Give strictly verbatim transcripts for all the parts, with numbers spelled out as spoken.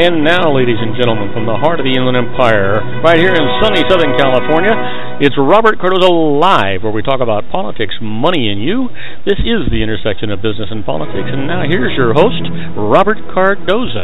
And now, ladies and gentlemen, from the heart of the Inland Empire, right here in sunny Southern California, it's Robert Cardozo Live, where we talk about politics, money, and you. This is the intersection of business and politics. And now here's your host, Robert Cardozo.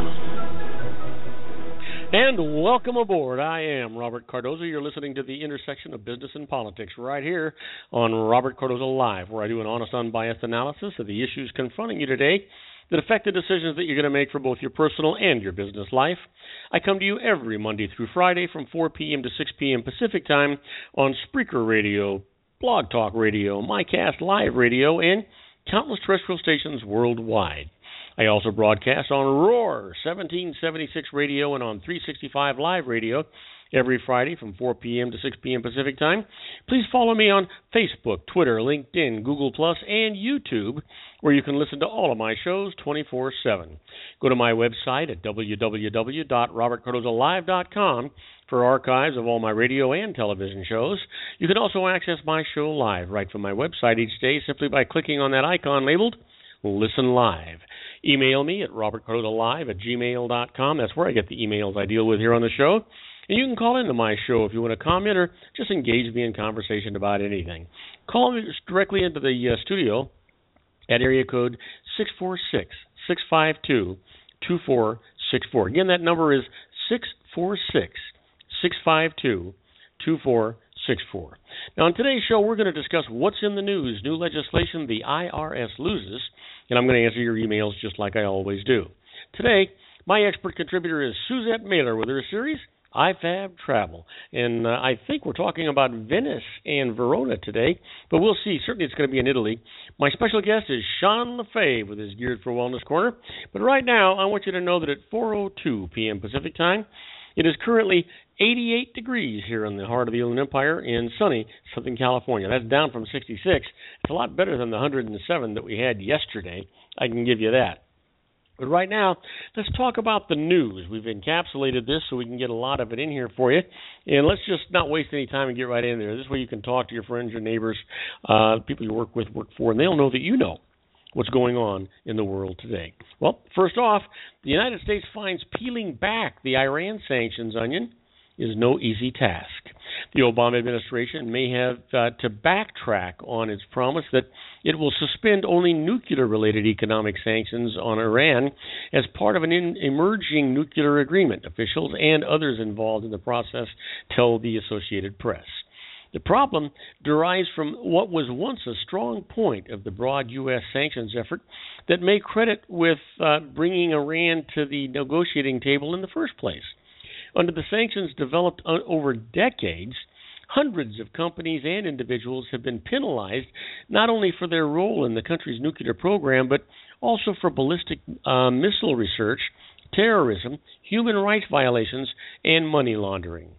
And welcome aboard. I am Robert Cardozo. You're listening to the intersection of business and politics right here on Robert Cardozo Live, where I do an honest, unbiased analysis of the issues confronting you today that affect the decisions that you're going to make for both your personal and your business life. I come to you every Monday through Friday from four p.m. to six p.m. Pacific Time on Spreaker Radio, Blog Talk Radio, MyCast Live Radio, and countless terrestrial stations worldwide. I also broadcast on Roar seventeen seventy-six Radio and on three sixty-five Live Radio every Friday from four p.m. to six p.m. Pacific Time. Please follow me on Facebook, Twitter, LinkedIn, Google Plus, and YouTube, where you can listen to all of my shows twenty-four seven. Go to my website at w w w dot robert cardozo live dot com for archives of all my radio and television shows. You can also access my show live right from my website each day simply by clicking on that icon labeled Listen Live. Email me at robert cardozo live at gmail dot com. That's where I get the emails I deal with here on the show. And you can call into my show if you want to comment or just engage me in conversation about anything. Call me directly into the uh, studio at area code six four six, six five two, two four six four. Again, that number is six four six, six five two, two four six four. Now, on today's show, we're going to discuss what's in the news, new legislation the I R S loses, and I'm going to answer your emails just like I always do. Today, my expert contributor is Suzette Mailer with her series, I F A B Travel. And uh, I think we're talking about Venice and Verona today, but we'll see. Certainly it's going to be in Italy. My special guest is Sean LaFave with his Geared for Wellness Corner. But right now, I want you to know that at four oh two p.m. Pacific Time, it is currently eighty-eight degrees here in the heart of the Inland Empire in sunny Southern California. That's down from sixty-six. It's a lot better than the one hundred seven that we had yesterday. I can give you that. But right now, let's talk about the news. We've encapsulated this so we can get a lot of it in here for you. And let's just not waste any time and get right in there. This way you can talk to your friends, your neighbors, uh, people you work with, work for, and they'll know that you know what's going on in the world today. Well, first off, the United States finds peeling back the Iran sanctions onion is no easy task. The Obama administration may have uh, to backtrack on its promise that it will suspend only nuclear-related economic sanctions on Iran as part of an in- emerging nuclear agreement, officials and others involved in the process tell the Associated Press. The problem derives from what was once a strong point of the broad U S sanctions effort that may credit with uh, bringing Iran to the negotiating table in the first place. Under the sanctions developed over decades, hundreds of companies and individuals have been penalized not only for their role in the country's nuclear program, but also for ballistic uh, missile research, terrorism, human rights violations, and money laundering.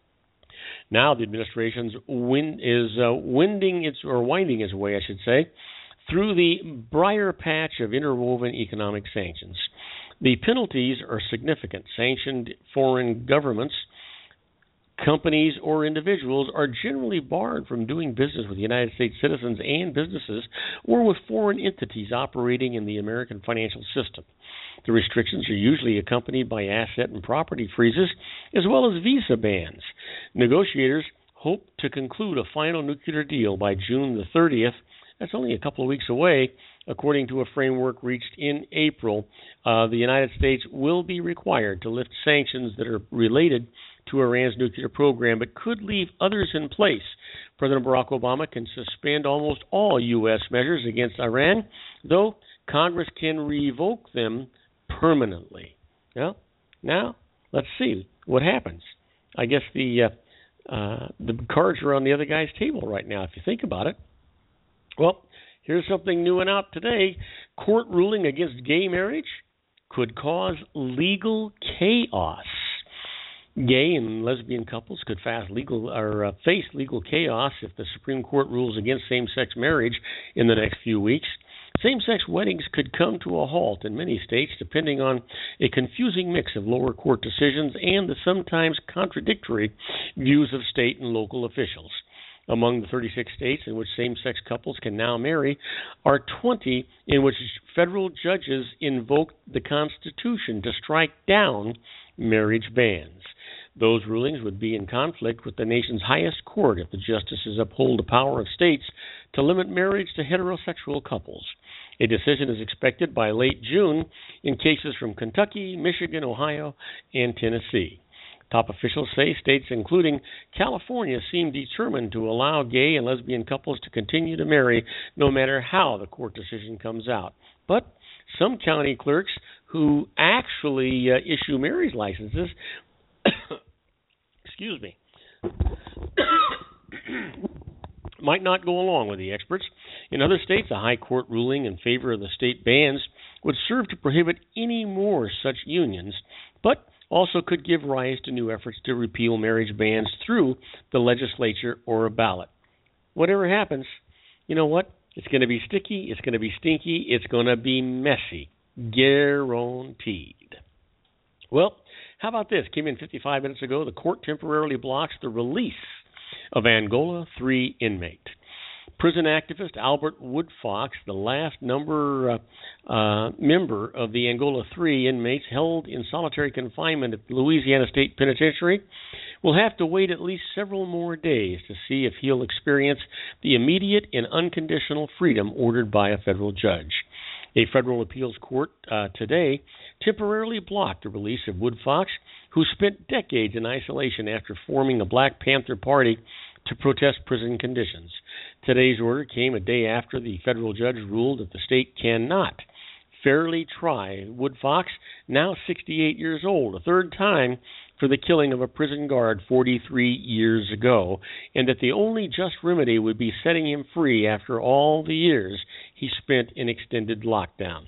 Now the administration's win is uh, winding its or winding its way, I should say, through the briar patch of interwoven economic sanctions. The penalties are significant. Sanctioned foreign governments, companies, or individuals are generally barred from doing business with United States citizens and businesses or with foreign entities operating in the American financial system. The restrictions are usually accompanied by asset and property freezes as well as visa bans. Negotiators hope to conclude a final nuclear deal by June the thirtieth. That's only a couple of weeks away. According to a framework reached in April, uh, the United States will be required to lift sanctions that are related to Iran's nuclear program, but could leave others in place. President Barack Obama can suspend almost all U S measures against Iran, though Congress can revoke them permanently. Well, now, let's see what happens. I guess the uh, uh, the cards are on the other guy's table right now, if you think about it. Well, here's something new and out today. Court ruling against gay marriage could cause legal chaos. Gay and lesbian couples could face legal or uh, face legal chaos if the Supreme Court rules against same-sex marriage in the next few weeks. Same-sex weddings could come to a halt in many states, depending on a confusing mix of lower court decisions and the sometimes contradictory views of state and local officials. among the thirty-six states in which same-sex couples can now marry are twenty in which federal judges invoked the Constitution to strike down marriage bans. Those rulings would be in conflict with the nation's highest court if the justices uphold the power of states to limit marriage to heterosexual couples. A decision is expected by late June in cases from Kentucky, Michigan, Ohio, and Tennessee. Top officials say states including California seem determined to allow gay and lesbian couples to continue to marry no matter how the court decision comes out. But some county clerks who actually uh, issue marriage licenses excuse me might not go along with the experts. In other states, a high court ruling in favor of the state bans would serve to prohibit any more such unions, but also could give rise to new efforts to repeal marriage bans through the legislature or a ballot. Whatever happens, you know what? It's going to be sticky, it's going to be stinky, it's going to be messy. Guaranteed. Well, how about this? Came in fifty-five minutes ago. The court temporarily blocks the release of Angola three inmate. Prison activist Albert Woodfox, the last number uh, uh, member of the Angola three inmates held in solitary confinement at the Louisiana State Penitentiary, will have to wait at least several more days to see if he'll experience the immediate and unconditional freedom ordered by a federal judge. A federal appeals court uh, today temporarily blocked the release of Woodfox, who spent decades in isolation after forming a Black Panther Party to protest prison conditions. Today's order came a day after the federal judge ruled that the state cannot fairly try Woodfox, now sixty-eight years old, a third time for the killing of a prison guard forty-three years ago, and that the only just remedy would be setting him free after all the years he spent in extended lockdown.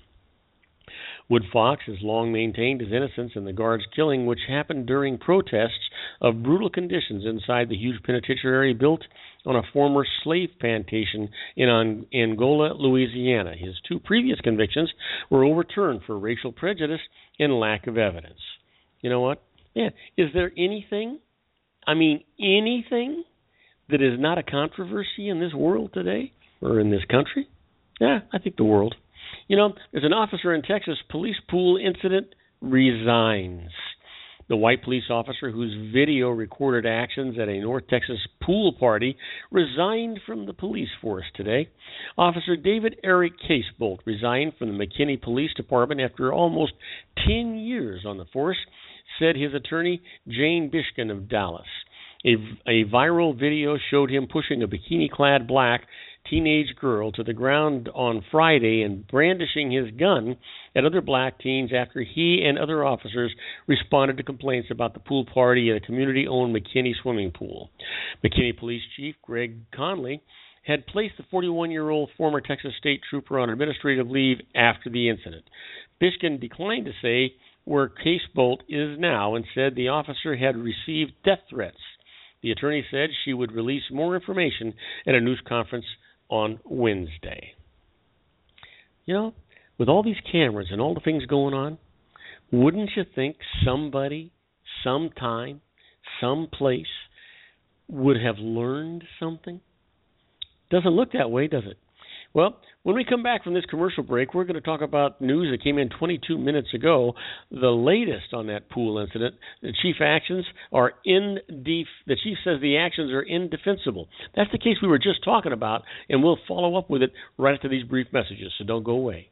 Woodfox has long maintained his innocence in the guard's killing, which happened during protests of brutal conditions inside the huge penitentiary built on a former slave plantation in Angola, Louisiana. His two previous convictions were overturned for racial prejudice and lack of evidence. You know what? Yeah, is there anything, I mean anything, that is not a controversy in this world today, or in this country? Yeah, I think the world. You know, there's an officer in Texas, police pool incident, resigns. The white police officer whose video recorded actions at a North Texas pool party resigned from the police force today. Officer David Eric Casebolt resigned from the McKinney Police Department after almost ten years on the force, said his attorney, Jane Bishkin of Dallas. A, a viral video showed him pushing a bikini-clad black teenage girl to the ground on Friday and brandishing his gun at other black teens after he and other officers responded to complaints about the pool party at a community-owned McKinney swimming pool. McKinney Police Chief Greg Conley had placed the forty-one-year-old former Texas state trooper on administrative leave after the incident. Bishkin declined to say where Casebolt is now and said the officer had received death threats. The attorney said she would release more information at a news conference on Wednesday. You know, with all these cameras and all the things going on, wouldn't you think somebody, sometime, someplace would have learned something? Doesn't look that way, does it? Well, when we come back from this commercial break, we're going to talk about news that came in twenty-two minutes ago, the latest on that pool incident. The chief actions are indef- the chief says the actions are indefensible. That's the case we were just talking about, and we'll follow up with it right after these brief messages, so don't go away.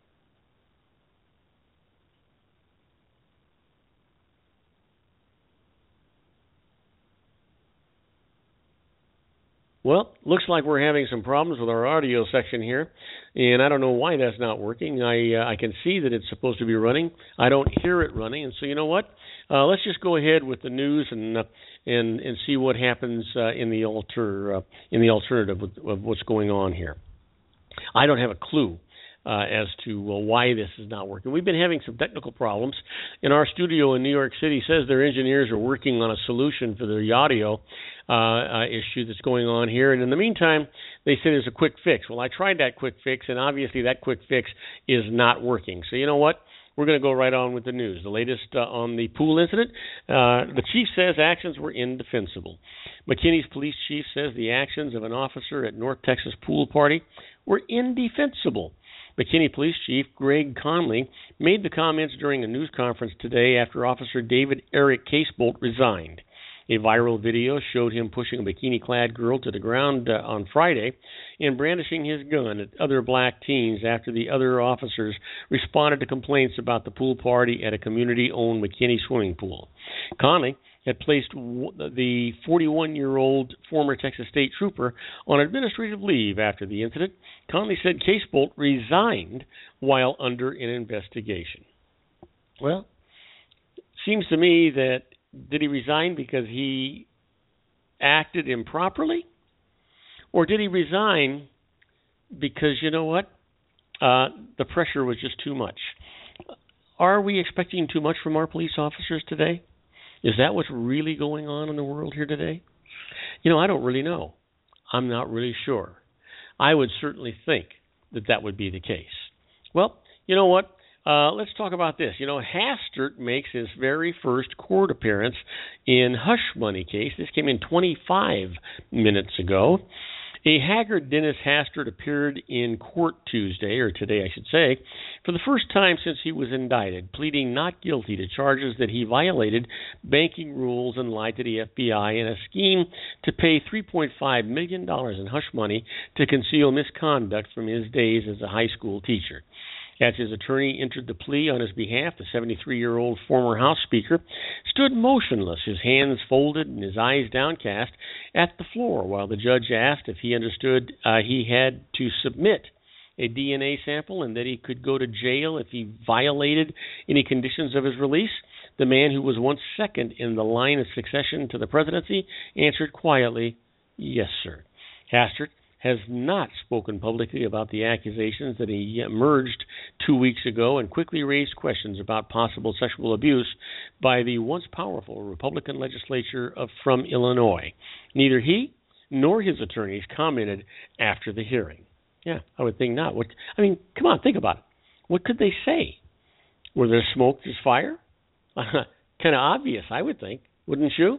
Well, looks like we're having some problems with our audio section here, and I don't know why that's not working. I uh, I can see that it's supposed to be running. I don't hear it running, and so you know what? Uh, let's just go ahead with the news and uh, and and see what happens uh, in the alter uh, in the alternative of, of what's going on here. I don't have a clue uh, as to uh, why this is not working. We've been having some technical problems. In our studio in New York City, says their engineers are working on a solution for the audio uh, uh, issue that's going on here. And in the meantime, they say there's a quick fix. Well, I tried that quick fix, and obviously that quick fix is not working. So you know what? we're going to go right on with the news. The latest uh, on the pool incident. Uh, the chief says actions were indefensible. McKinney's police chief says the actions of an officer at North Texas pool party were indefensible. McKinney Police Chief Greg Conley made the comments during a news conference today after Officer David Eric Casebolt resigned. A viral video showed him pushing a bikini-clad girl to the ground uh, on Friday and brandishing his gun at other black teens after the other officers responded to complaints about the pool party at a community-owned McKinney swimming pool. Conley had placed the forty-one-year-old former Texas State trooper on administrative leave after the incident. Conley said Casebolt resigned while under an investigation. Well, seems to me that did he resign because he acted improperly? Or did he resign because, you know what, uh, the pressure was just too much? Are we expecting too much from our police officers today? Is that what's really going on in the world here today? You know, I don't really know. I'm not really sure. I would certainly think that that would be the case. Well, you know what? Uh, let's talk about this. You know, Hastert makes his very first court appearance in hush money case. This came in twenty-five minutes ago. A haggard Dennis Hastert appeared in court Tuesday, or today I should say, for the first time since he was indicted, pleading not guilty to charges that he violated banking rules and lied to the F B I in a scheme to pay three point five million dollars in hush money to conceal misconduct from his days as a high school teacher. As his attorney entered the plea on his behalf, the seventy-three-year-old former House Speaker stood motionless, his hands folded and his eyes downcast at the floor, while the judge asked if he understood uh, he had to submit a D N A sample and that he could go to jail if he violated any conditions of his release. The man who was once second in the line of succession to the presidency answered quietly, "Yes, sir." Hastert has not spoken publicly about the accusations that he emerged two weeks ago and quickly raised questions about possible sexual abuse by the once powerful Republican legislature of, from Illinois. Neither he nor his attorneys commented after the hearing. Yeah, I would think not. What, I mean, come on, think about it. What could they say? Where there's smoke, there's fire? Kind of obvious, I would think, wouldn't you?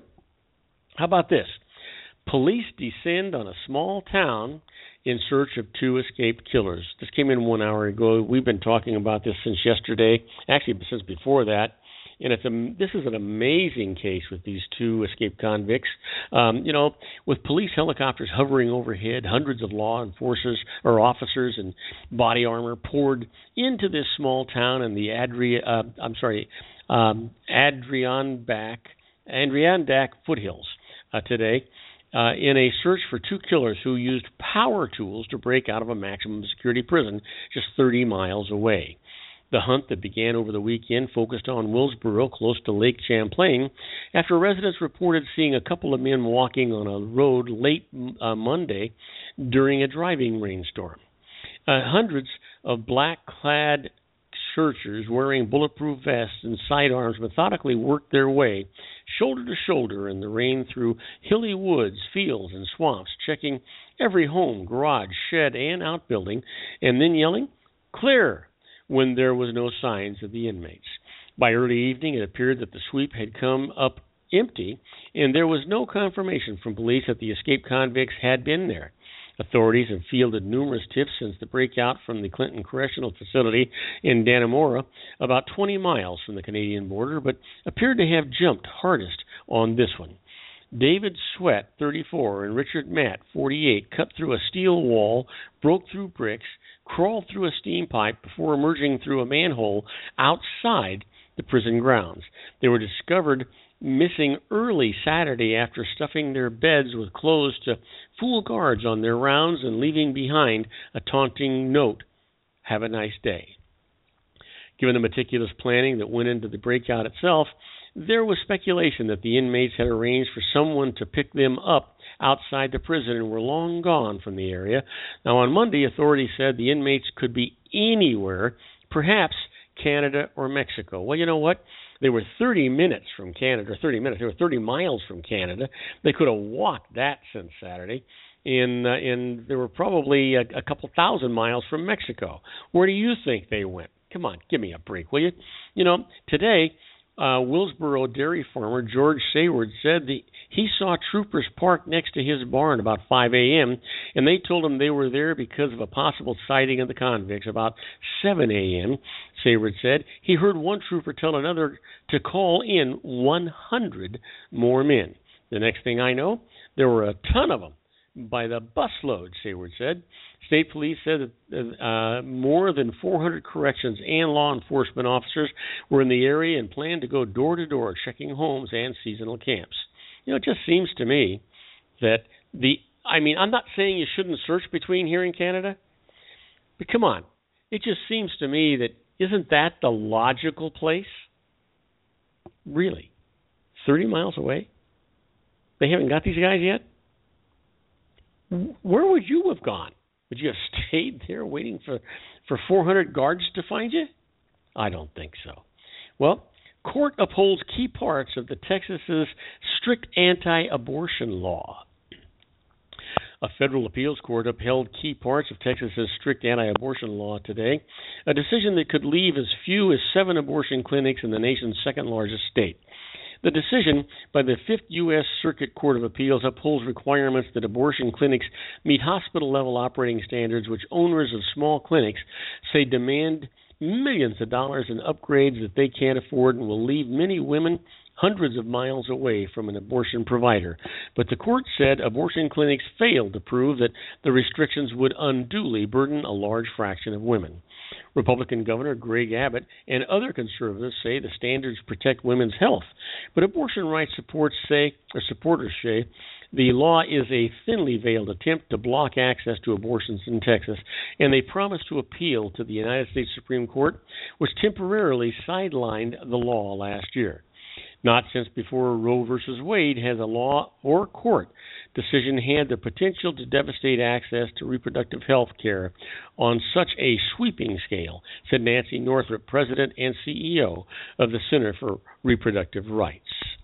How about this? Police descend on a small town in search of two escaped killers. This came in one hour ago. We've been talking about this since yesterday, actually since before that. And it's a, this is an amazing case with these two escaped convicts. Um, you know, with police helicopters hovering overhead, hundreds of law enforcers or officers in body armor poured into this small town in the Adri, uh, I'm sorry, um, Adirondack, Adirondack foothills uh, today. Uh, in a search for two killers who used power tools to break out of a maximum security prison just thirty miles away. The hunt that began over the weekend focused on Willsboro, close to Lake Champlain, after residents reported seeing a couple of men walking on a road late uh, Monday during a driving rainstorm. Uh, hundreds of black-clad searchers wearing bulletproof vests and sidearms methodically worked their way shoulder to shoulder in the rain through hilly woods, fields, and swamps, checking every home, garage, shed, and outbuilding, and then yelling, "Clear!" when there was no signs of the inmates. By early evening, it appeared that the sweep had come up empty, and there was no confirmation from police that the escaped convicts had been there. Authorities have fielded numerous tips since the breakout from the Clinton Correctional Facility in Dannemora, about twenty miles from the Canadian border, but appeared to have jumped hardest on this one. David Sweat, thirty-four, and Richard Matt, forty-eight, cut through a steel wall, broke through bricks, crawled through a steam pipe before emerging through a manhole outside the prison grounds. They were discovered missing early Saturday after stuffing their beds with clothes to fool guards on their rounds and leaving behind a taunting note, "Have a nice day." Given the meticulous planning that went into the breakout itself, there was speculation that the inmates had arranged for someone to pick them up outside the prison and were long gone from the area. Now, on Monday, authorities said the inmates could be anywhere, perhaps Canada or Mexico. Well, you know what? They were thirty minutes from Canada, or thirty minutes. They were thirty miles from Canada. They could have walked that since Saturday. And, uh, and they were probably a, a couple thousand miles from Mexico. Where do you think they went? come on, give me a break, will you? You know, today, uh, Willsboro dairy farmer George Sayward said the, he saw troopers parked next to his barn about five a.m., and they told him they were there because of a possible sighting of the convicts. About seven a.m., Sayward said, he heard one trooper tell another to call in one hundred more men. The next thing I know, there were a ton of them by the busload, Sayward said. State police said that uh, more than four hundred corrections and law enforcement officers were in the area and planned to go door to door checking homes and seasonal camps. You know, it just seems to me that the, I mean, I'm not saying you shouldn't search between here and Canada, but come on. It just seems to me that isn't that the logical place? Really? thirty miles away? They haven't got these guys yet? Where would you have gone? Would you have stayed there waiting for, for four hundred guards to find you? I don't think so. Well, court upholds key parts of the Texas's strict anti-abortion law. A federal appeals court upheld key parts of Texas's strict anti-abortion law today, a decision that could leave as few as seven abortion clinics in the nation's second largest state. The decision by the Fifth U S Circuit Court of Appeals upholds requirements that abortion clinics meet hospital-level operating standards, which owners of small clinics say demand millions of dollars in upgrades that they can't afford and will leave many women hundreds of miles away from an abortion provider. But the court said abortion clinics failed to prove that the restrictions would unduly burden a large fraction of women. Republican Governor Greg Abbott and other conservatives say the standards protect women's health, but abortion rights supports say, or supporters say the law is a thinly veiled attempt to block access to abortions in Texas, and they promise to appeal to the United States Supreme Court, which temporarily sidelined the law last year. Not since before Roe versus Wade has a law or court decision had the potential to devastate access to reproductive health care on such a sweeping scale, said Nancy Northrup, president and C E O of the Center for Reproductive Rights.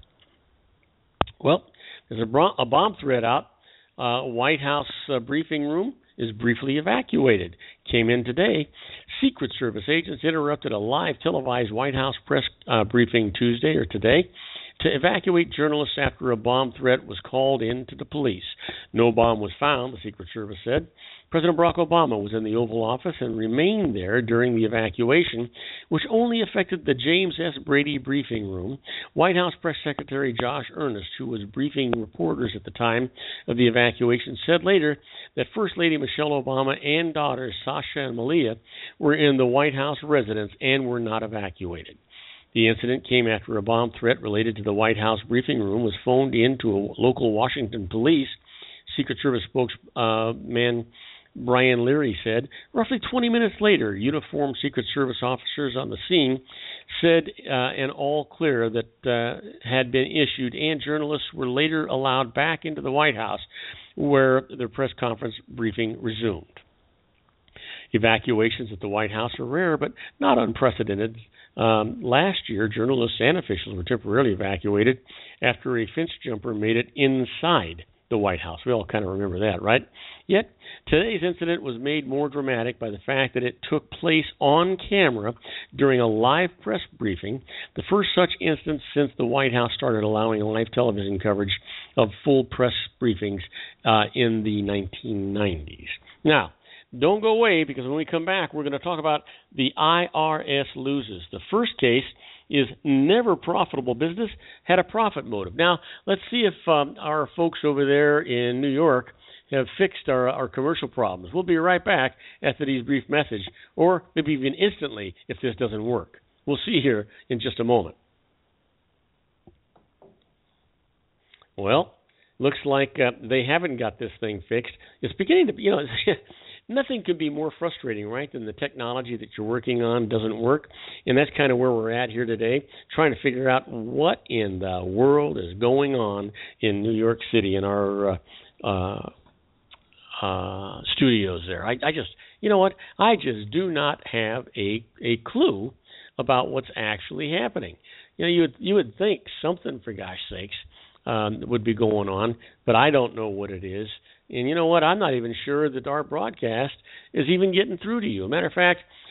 Well, there's a, bro- a bomb threat out. Uh, White House uh, briefing room is briefly evacuated. Came in today. Secret Service agents interrupted a live televised White House press uh, briefing Tuesday or today to evacuate journalists after a bomb threat was called in to the police. No bomb was found, the Secret Service said. President Barack Obama was in the Oval Office and remained there during the evacuation, which only affected the James S. Brady briefing room. White House Press Secretary Josh Earnest, who was briefing reporters at the time of the evacuation, said later that First Lady Michelle Obama and daughters Sasha and Malia were in the White House residence and were not evacuated. The incident came after a bomb threat related to the White House briefing room was phoned in to a local Washington police. Secret Service spokesman Brian Leary said, roughly twenty minutes later, uniformed Secret Service officers on the scene said uh, an all clear that uh, had been issued, and journalists were later allowed back into the White House, where their press conference briefing resumed. Evacuations at the White House are rare, but not unprecedented. Um, last year, journalists and officials were temporarily evacuated after a fence jumper made it inside the White House. We all kind of remember that, right? Yet, today's incident was made more dramatic by the fact that it took place on camera during a live press briefing, the first such instance since the White House started allowing live television coverage of full press briefings uh, in the nineteen nineties. Now, don't go away, because when we come back, we're going to talk about the I R S loses. The first case is never profitable business had a profit motive. Now, let's see if um, our folks over there in New York have fixed our, our commercial problems. We'll be right back after these brief messages, or maybe even instantly if this doesn't work. We'll see here in just a moment. Well, looks like uh, they haven't got this thing fixed. It's beginning to, you know, nothing could be more frustrating, right, than the technology that you're working on doesn't work. And that's kind of where we're at here today, trying to figure out what in the world is going on in New York City in our uh, uh, uh, studios there. I, I just, you know what, I just do not have a a clue about what's actually happening. You know, you would, you would think something, for gosh sakes, um, would be going on, but I don't know what it is. And you know what? I'm not even sure that our broadcast is even getting through to you. As a matter of fact,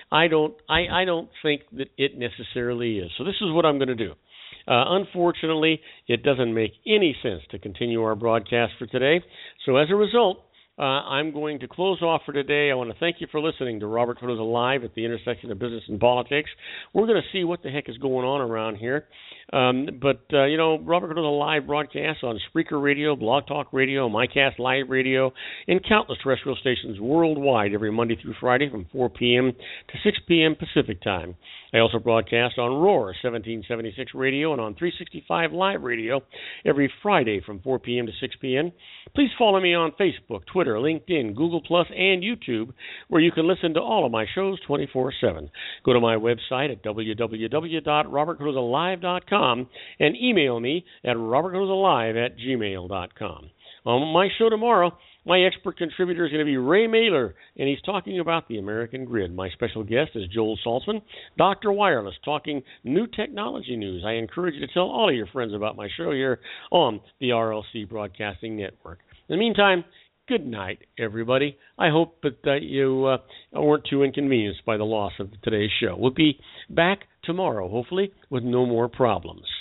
I don't I, I don't think that it necessarily is. So this is what I'm going to do. Uh, unfortunately, it doesn't make any sense to continue our broadcast for today. So as a result, uh, I'm going to close off for today. I want to thank you for listening to Robert Cardozo Live at the intersection of business and politics. We're going to see what the heck is going on around here. Um, but, uh, you know, Robert Cardozo Live broadcasts on Spreaker Radio, Blog Talk Radio, MyCast Live Radio, and countless terrestrial stations worldwide every Monday through Friday from four p.m. to six p.m. Pacific Time. I also broadcast on Roar seventeen seventy-six Radio and on three sixty-five Live Radio every Friday from four p.m. to six p.m. Please follow me on Facebook, Twitter, LinkedIn, Google Plus, and YouTube, where you can listen to all of my shows twenty-four seven. Go to my website at w w w dot robert cardozo live dot com and email me at robert cardozo live at gmail dot com. On my show tomorrow, my expert contributor is going to be Ray Mailer, and he's talking about the American grid. My special guest is Joel Saltzman, Doctor Wireless, talking new technology news. I encourage you to tell all of your friends about my show here on the R L C Broadcasting Network. In the meantime, good night, everybody. I hope that uh, you uh, weren't too inconvenienced by the loss of today's show. We'll be back tomorrow, hopefully, with no more problems.